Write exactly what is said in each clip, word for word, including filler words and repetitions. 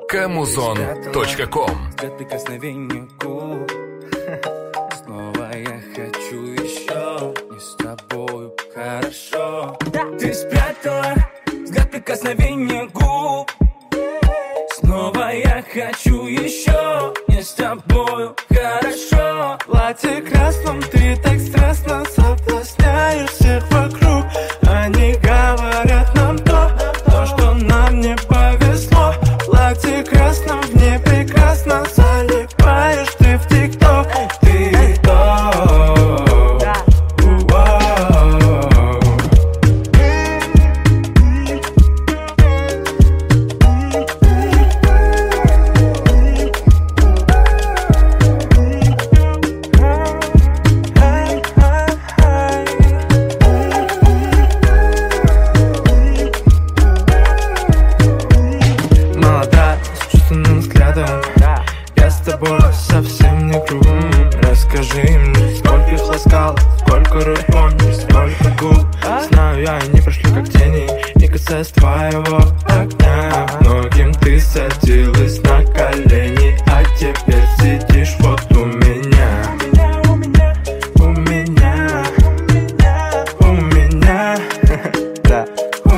Камузон точка ком. Снова я хочу еще, не с тобою хорошо. Ты спрятала взгляд прикосновения губ. Снова я хочу еще, не с тобою хорошо. Платье красном, ты так страстно соблазняешь всех вокруг. Они говорят нам то, то, что нам не повезло. Платье красном, в ней прекрасно залипаешь ты в тикток. Ты кто? Совсем не грубо. Расскажи мне, сколько их ласкал, сколько рук помнишь, сколько губ. Знаю, я они прошли как тени, не касаясь твоего огня. Многим ты садилась на колени, а теперь сидишь вот у меня. У меня, у меня, да, у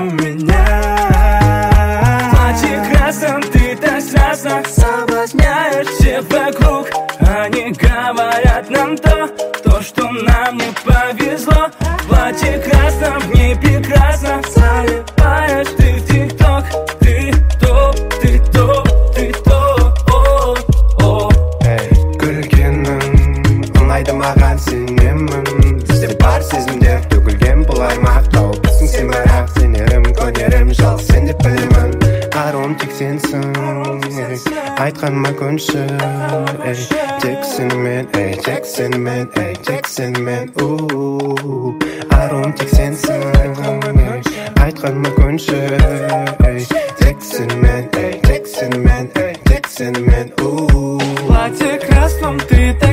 меня. Платье красным, ты так страстно соблазняешь всех вокруг. Они говорят нам то, то, что нам не повезло. Платье красном, в ней прекрасно залипаешь ты в тикток. Ты топ, ты топ, ты топ, о, о. Эй, күлгенің ұнайды маған сенемін. Бізде бар сезімдер төгілген бұл аймақта. Білсің сен бірақ сенерім, көнерім жал сен деп білемін. Аруым тек сенсің, айтқаныма көнші. Тек сенімен, ей, тек сенімен, ей, тек сенімен. Аруым тек сенсің, айтқаныма көнші. Тек сенімен, ей, тек сенімен, ей, тек сенімен. Платье красном, ты так